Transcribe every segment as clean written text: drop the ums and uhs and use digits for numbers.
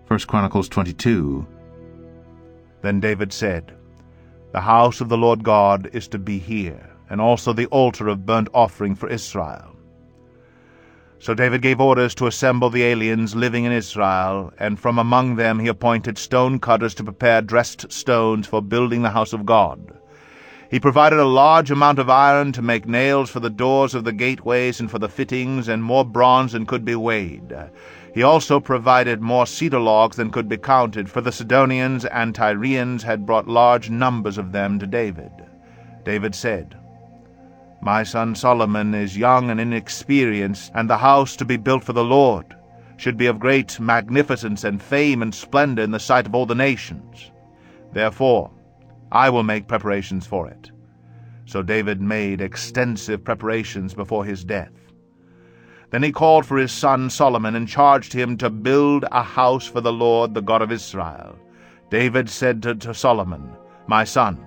1 Chronicles 22. Then David said, The house of the Lord God is to be here, and also the altar of burnt offering for Israel. So David gave orders to assemble the aliens living in Israel, and from among them he appointed stone cutters to prepare dressed stones for building the house of God. He provided a large amount of iron to make nails for the doors of the gateways and for the fittings, and more bronze than could be weighed. He also provided more cedar logs than could be counted, for the Sidonians and Tyrians had brought large numbers of them to David. David said, My son Solomon is young and inexperienced, and the house to be built for the Lord should be of great magnificence and fame and splendor in the sight of all the nations. Therefore I will make preparations for it. So David made extensive preparations before his death. Then he called for his son Solomon and charged him to build a house for the Lord, the God of Israel. David said to Solomon, My son,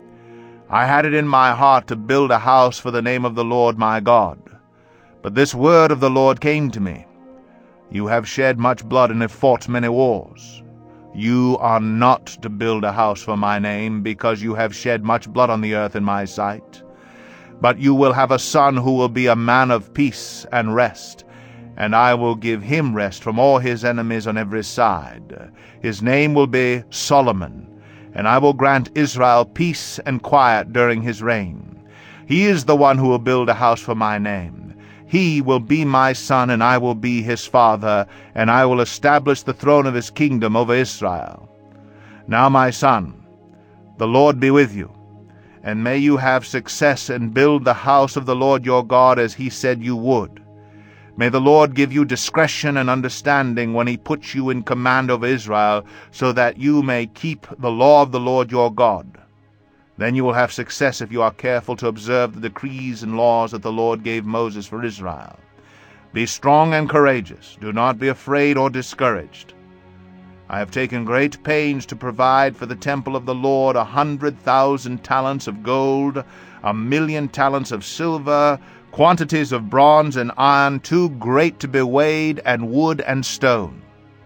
I had it in my heart to build a house for the name of the Lord my God. But this word of the Lord came to me, You have shed much blood and have fought many wars. You are not to build a house for my name, because you have shed much blood on the earth in my sight. But you will have a son who will be a man of peace and rest, and I will give him rest from all his enemies on every side. His name will be Solomon, and I will grant Israel peace and quiet during his reign. He is the one who will build a house for my name. He will be my son, and I will be his father, and I will establish the throne of his kingdom over Israel. Now, my son, the Lord be with you, and may you have success and build the house of the Lord your God as he said you would. May the Lord give you discretion and understanding when he puts you in command over Israel, so that you may keep the law of the Lord your God. Then you will have success if you are careful to observe the decrees and laws that the Lord gave Moses for Israel. Be strong and courageous. Do not be afraid or discouraged. I have taken great pains to provide for the temple of the Lord 100,000 talents of gold, 1,000,000 talents of silver, quantities of bronze and iron too great to be weighed, and wood and stone.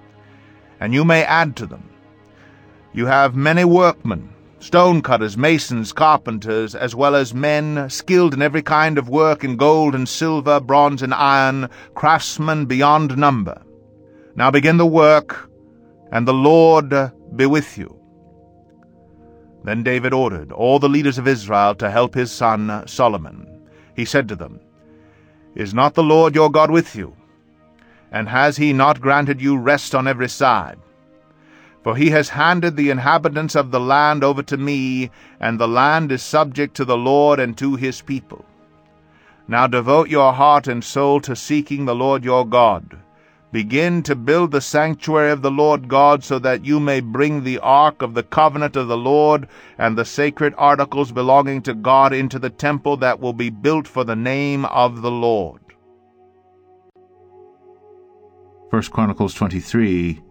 And you may add to them. You have many workmen, stone cutters, masons, carpenters, as well as men skilled in every kind of work in gold and silver, bronze and iron, craftsmen beyond number. Now begin the work, and the Lord be with you. Then David ordered all the leaders of Israel to help his son Solomon. He said to them, Is not the Lord your God with you? And has he not granted you rest on every side? For he has handed the inhabitants of the land over to me, and the land is subject to the Lord and to his people. Now devote your heart and soul to seeking the Lord your God. Begin to build the sanctuary of the Lord God, so that you may bring the ark of the covenant of the Lord and the sacred articles belonging to God into the temple that will be built for the name of the Lord. 1 Chronicles 23.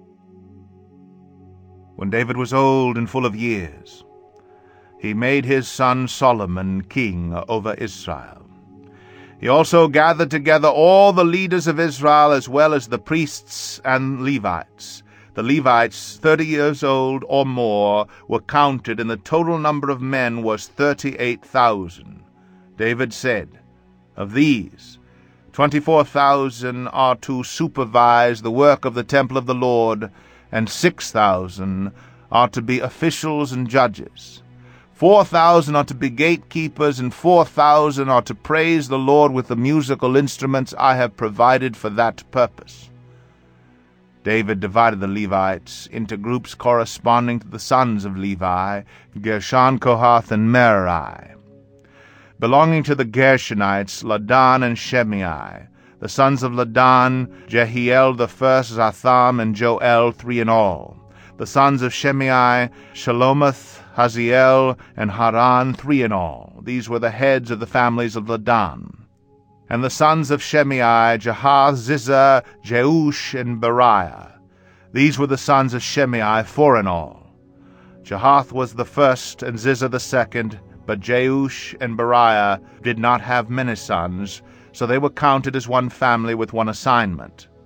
When David was old and full of years, he made his son Solomon king over Israel. He also gathered together all the leaders of Israel, as well as the priests and Levites. The Levites, 30 years old or more, were counted, and the total number of men was 38,000. David said, Of these, 24,000 are to supervise the work of the temple of the Lord, and 6,000 are to be officials and judges. 4,000 are to be gatekeepers, and 4,000 are to praise the Lord with the musical instruments I have provided for that purpose. David divided the Levites into groups corresponding to the sons of Levi, Gershon, Kohath, and Merari. Belonging to the Gershonites, Ladan and Shimei. The sons of Ladan, Jehiel the first, Zatham, and Joel, 3 in all. The sons of Shimei, Shelomoth, Haziel, and Haran, 3 in all. These were the heads of the families of Ladan. And the sons of Shimei, Jahath, Ziza, Jeush, and Beriah. These were the sons of Shimei, 4 in all. Jahath was the first, and Ziza the second, but Jeush and Beriah did not have many sons, so they were counted as one family with one assignment.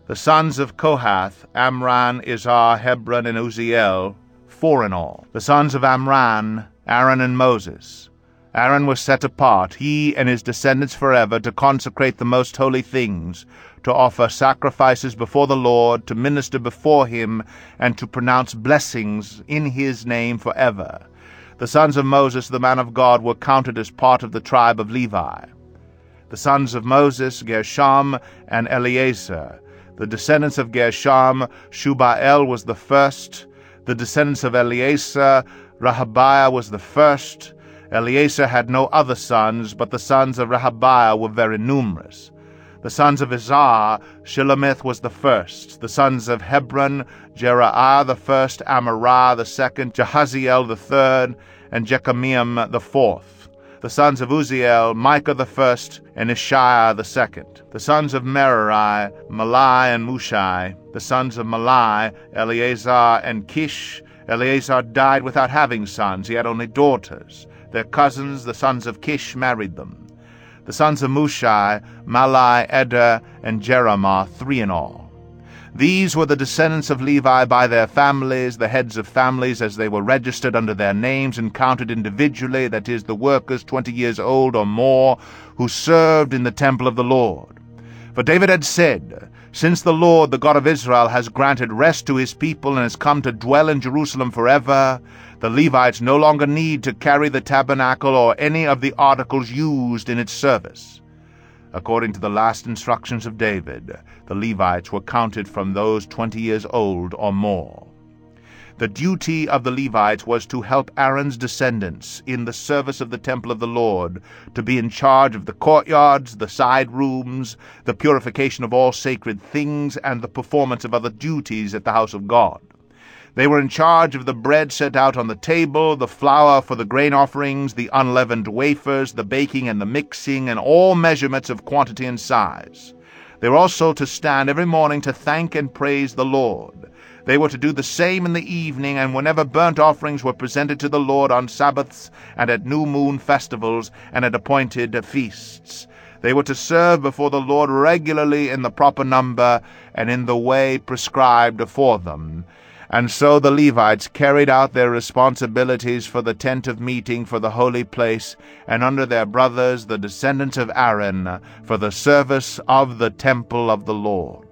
The sons of Kohath, Amram, Izhar, Hebron, and Uzziel, 4 in all. The sons of Amram, Aaron and Moses. Aaron was set apart, he and his descendants forever, to consecrate the most holy things, to offer sacrifices before the Lord, to minister before him, and to pronounce blessings in his name forever. The sons of Moses, the man of God, were counted as part of the tribe of Levi. The sons of Moses, Gershom and Eleazar. The descendants of Gershom, Shubael was the first. The descendants of Eleazar, Rehabiah was the first. Eleazar had no other sons, but the sons of Rehabiah were very numerous. The sons of Izhar, Shelomith was the first. The sons of Hebron, Jeriah the first, Amariah the second, Jahaziel the third, and Jekameam the fourth. The sons of Uzziel, Micah the first, and Ishiah the second. The sons of Merari, Malai and Mushai. The sons of Malai, Eleazar and Kish. Eleazar died without having sons, he had only daughters. Their cousins, the sons of Kish, married them. The sons of Mushai, Malai, Eder, and Jeremoth, 3 in all. These were the descendants of Levi by their families, the heads of families as they were registered under their names and counted individually, that is, the workers 20 years old or more, who served in the temple of the Lord. For David had said, "Since the Lord, the God of Israel, has granted rest to his people and has come to dwell in Jerusalem forever, the Levites no longer need to carry the tabernacle or any of the articles used in its service." According to the last instructions of David, the Levites were counted from those 20 years old or more. The duty of the Levites was to help Aaron's descendants in the service of the temple of the Lord, to be in charge of the courtyards, the side rooms, the purification of all sacred things, and the performance of other duties at the house of God. They were in charge of the bread set out on the table, the flour for the grain offerings, the unleavened wafers, the baking and the mixing, and all measurements of quantity and size. They were also to stand every morning to thank and praise the Lord. They were to do the same in the evening, and whenever burnt offerings were presented to the Lord on Sabbaths and at new moon festivals and at appointed feasts. They were to serve before the Lord regularly in the proper number and in the way prescribed for them. And so the Levites carried out their responsibilities for the tent of meeting, for the holy place, and under their brothers, the descendants of Aaron, for the service of the temple of the Lord.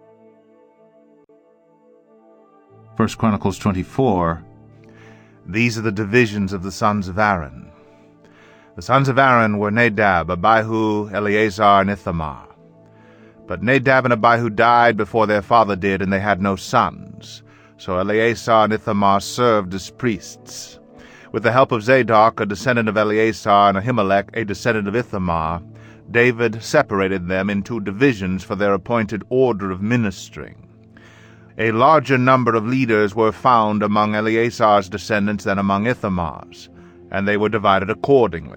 1 Chronicles 24. These are the divisions of the sons of Aaron. The sons of Aaron were Nadab, Abihu, Eleazar, and Ithamar. But Nadab and Abihu died before their father did, and they had no sons. So Eleazar and Ithamar served as priests. With the help of Zadok, a descendant of Eleazar, and Ahimelech, a descendant of Ithamar, David separated them in 2 divisions for their appointed order of ministering. A larger number of leaders were found among Eleazar's descendants than among Ithamar's, and they were divided accordingly.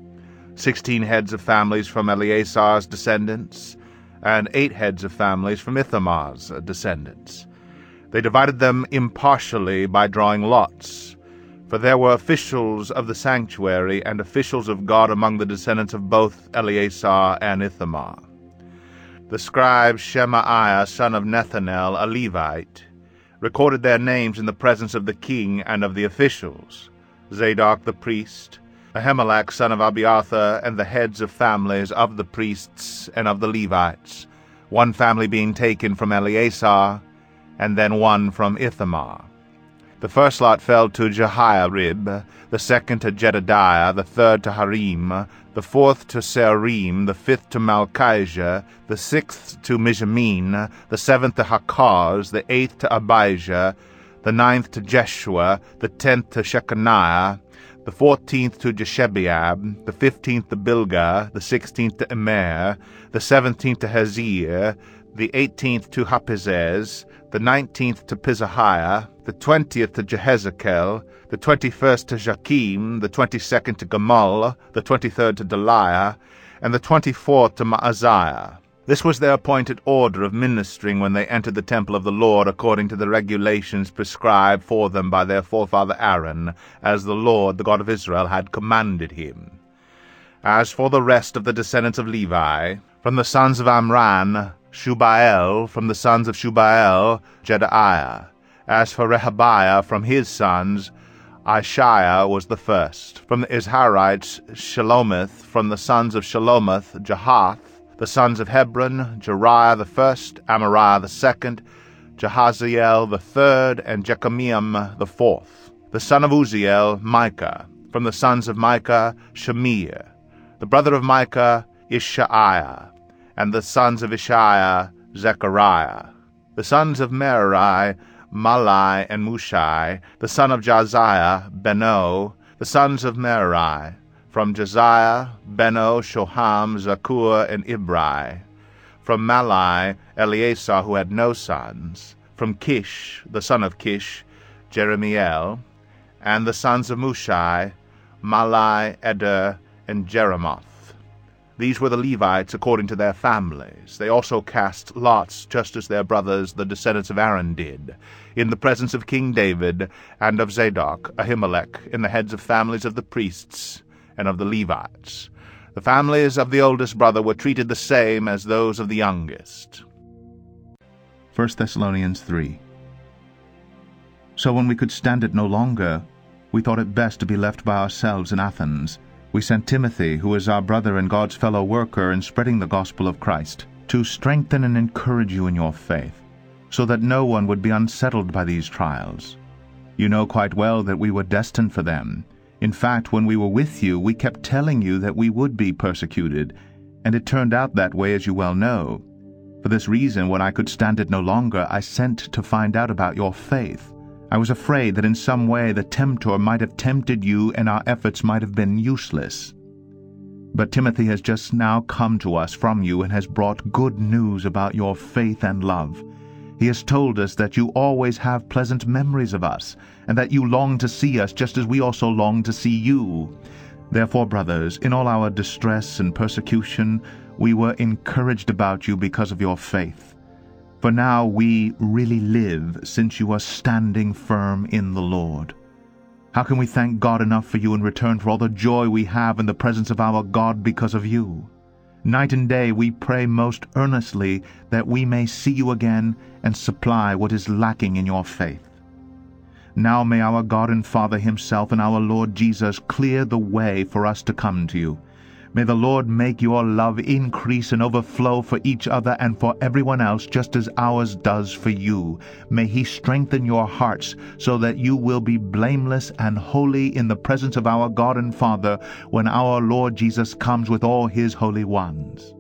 16 heads of families from Eleazar's descendants, and 8 heads of families from Ithamar's descendants. They divided them impartially by drawing lots, for there were officials of the sanctuary and officials of God among the descendants of both Eleazar and Ithamar. The scribe Shemaiah, son of Nethanel, a Levite, recorded their names in the presence of the king and of the officials, Zadok the priest, Ahimelech, son of Abiathar, and the heads of families of the priests and of the Levites, one family being taken from Eleazar, and then one from Ithamar. The first lot fell to Jehiarib, the second to Jedediah, the third to Harim, the fourth to Searim, the fifth to Malchijah, the sixth to Mijamin, the seventh to Hakaz, the eighth to Abijah, the ninth to Jeshua, the 10th to Shechaniah, the 14th to Jeshebeab, the 15th to Bilgah, the 16th to Immer, the 17th to Hezir, the 18th to Hapizez, the 19th to Pizahiah, the 20th to Jehezekel, the 21st to Jakim, the 22nd to Gamal, the 23rd to Deliah, and the 24th to Maaziah. This was their appointed order of ministering when they entered the temple of the Lord, according to the regulations prescribed for them by their forefather Aaron, as the Lord, the God of Israel, had commanded him. As for the rest of the descendants of Levi, from the sons of Amram, Shubael, from the sons of Shubael, Jedaiah. As for Rehabiah from his sons, Aishiah was the first. From the Izharites, Shelomith, from the sons of Shelomith, Jahath. The sons of Hebron, Jeriah the first, Amariah the second, Jahaziel the third, and Jekameam the fourth. The son of Uzziel, Micah. From the sons of Micah, Shemir. The brother of Micah, Ishaiah. And the sons of Ishaiah, Zechariah. The sons of Merari, Malai and Mushai. The son of Josiah, Beno. The sons of Merari, from Josiah, Beno, Shoham, Zakur, and Ibri. From Malai, Eleazar, who had no sons. From Kish, the son of Kish, Jeremiel. And the sons of Mushai, Malai, Eder, and Jeremoth. These were the Levites according to their families. They also cast lots, just as their brothers, the descendants of Aaron, did, in the presence of King David, and of Zadok, Ahimelech, in the heads of families of the priests and of the Levites. The families of the oldest brother were treated the same as those of the youngest. 1 Thessalonians 3. So when we could stand it no longer, we thought it best to be left by ourselves in Athens. We sent Timothy, who is our brother and God's fellow worker in spreading the gospel of Christ, to strengthen and encourage you in your faith, so that no one would be unsettled by these trials. You know quite well that we were destined for them. In fact, when we were with you, we kept telling you that we would be persecuted, and it turned out that way, as you well know. For this reason, when I could stand it no longer, I sent to find out about your faith. I was afraid that in some way the tempter might have tempted you and our efforts might have been useless. But Timothy has just now come to us from you and has brought good news about your faith and love. He has told us that you always have pleasant memories of us, and that you long to see us just as we also long to see you. Therefore, brothers, in all our distress and persecution, we were encouraged about you because of your faith. For now we really live, since you are standing firm in the Lord. How can we thank God enough for you in return for all the joy we have in the presence of our God because of you? Night and day we pray most earnestly that we may see you again and supply what is lacking in your faith. Now may our God and Father himself and our Lord Jesus clear the way for us to come to you. May the Lord make your love increase and overflow for each other and for everyone else, just as ours does for you. May he strengthen your hearts so that you will be blameless and holy in the presence of our God and Father when our Lord Jesus comes with all his holy ones.